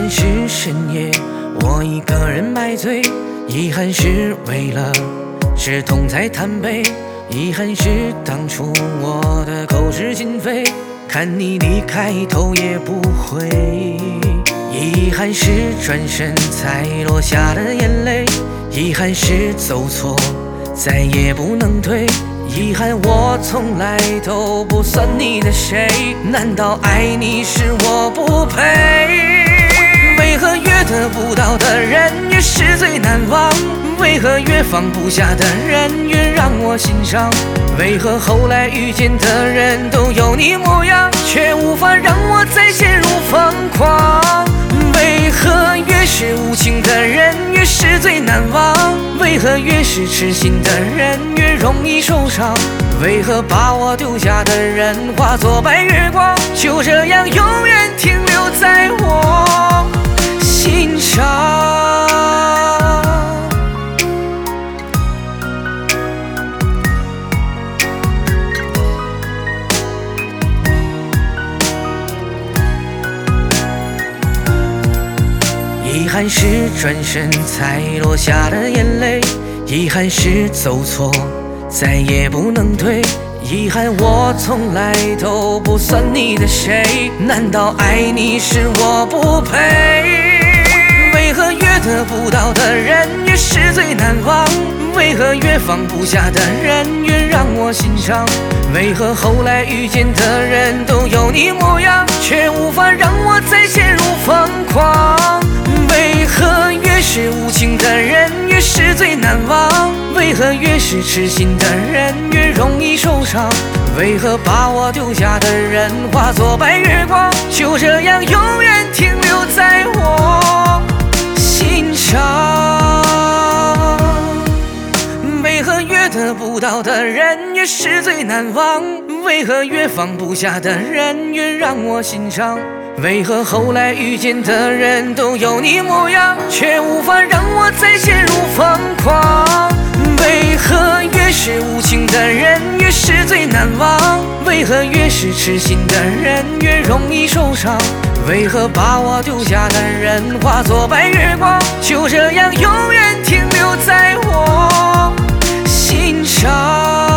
憾是深夜，我一个人买醉；遗憾是为了止痛才贪杯；遗憾是当初我的口是心非，看你离开头也不回；遗憾是转身才落下的眼泪；遗憾是走错再也不能退；遗憾我从来都不算你的谁，难道爱你是我不配？为何越得不到的人越是最难忘？为何越放不下的人越让我心伤？为何后来遇见的人都有你模样，却无法让我再陷入疯狂？为何越是无情的人越是最难忘？为何越是痴心的人越容易受伤？为何把我丢下的人化作白月光，就这样永远停留在我心上？遗憾是转身才落下的眼泪，遗憾是走错再也不能退，遗憾我从来都不算你的谁，难道爱你是我不配？为何越得不到的人越是最难忘？为何越放不下的人越让我心伤？为何后来遇见的人都有你模样，却无法让我再陷入疯狂？为何越是无情的人越是最难忘？为何越是痴心的人越容易受伤？为何把我丢下的人化作白月光，就这样永远停留在我心上？为何越得不到的人越是最难忘？为何越放不下的人越让我心伤？为何后来遇见的人都有你模样，却无法让我再陷入疯狂？为何越是无情的人越是最难忘？为何越是痴心的人越容易受伤？为何把我丢下的人化作白月光，就这样永远停留在我心上？